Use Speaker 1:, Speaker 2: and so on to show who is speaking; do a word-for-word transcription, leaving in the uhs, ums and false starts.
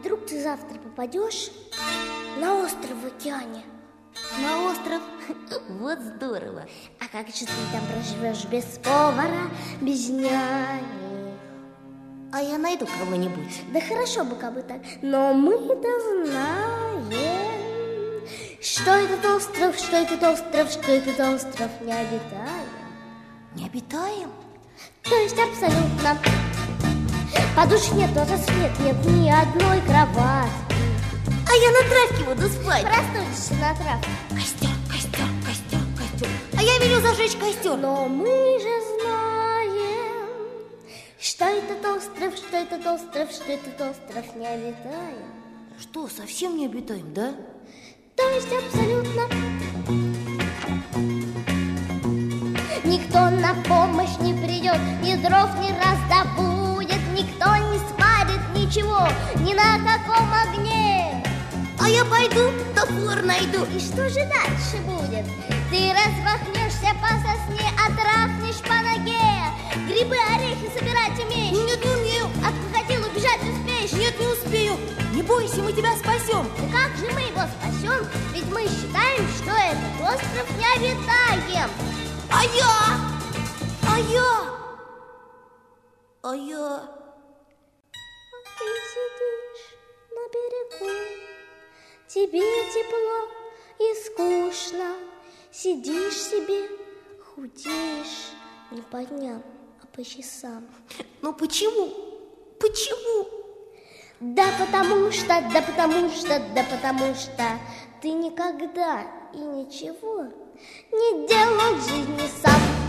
Speaker 1: вдруг ты завтра попадешь на остров в океане?
Speaker 2: На остров? Вот здорово.
Speaker 1: А как же ты там проживешь без повара, без няни?
Speaker 2: А я найду кого-нибудь.
Speaker 1: Да хорошо бы, как бы так. Но мы-то знаем, что этот остров, что этот остров, что этот остров необитаем.
Speaker 2: Необитаем?
Speaker 1: То есть абсолютно. Подушек нет, лотосов нет, нет ни одной кроватки.
Speaker 2: А я на травке буду спать.
Speaker 1: Простудишься на травке.
Speaker 2: Костер, костер, костер, костер. А я велю зажечь костер.
Speaker 1: Но мы же знаем, что этот остров, что этот остров, что этот остров необитаем.
Speaker 2: Что, совсем не обитаем, да?
Speaker 1: То есть абсолютно. Никто на помощь не придет, ни дров не раздобудет, никто не сварит ничего, ни на каком огне.
Speaker 2: А я пойду, топор найду.
Speaker 1: И что же дальше будет? Ты размахнешься по сосне, отрахнешь по ноге. Грибы, орехи собирать умеешь?
Speaker 2: Нет, не умею.
Speaker 1: От крокодила убежать успеешь?
Speaker 2: Нет, не успею. Не бойся, мы тебя спасем.
Speaker 1: Да как же мы его спасем? Ведь мы считаем, что этот остров необитаем.
Speaker 2: А я? А я? А я?
Speaker 1: Ты сидишь на берегу, тебе тепло и скучно. Сидишь себе, худеешь не по дням, а по часам.
Speaker 2: Ну почему? Почему?
Speaker 1: Да потому что, да потому что, да потому что ты никогда и ничего не делал в жизни сам.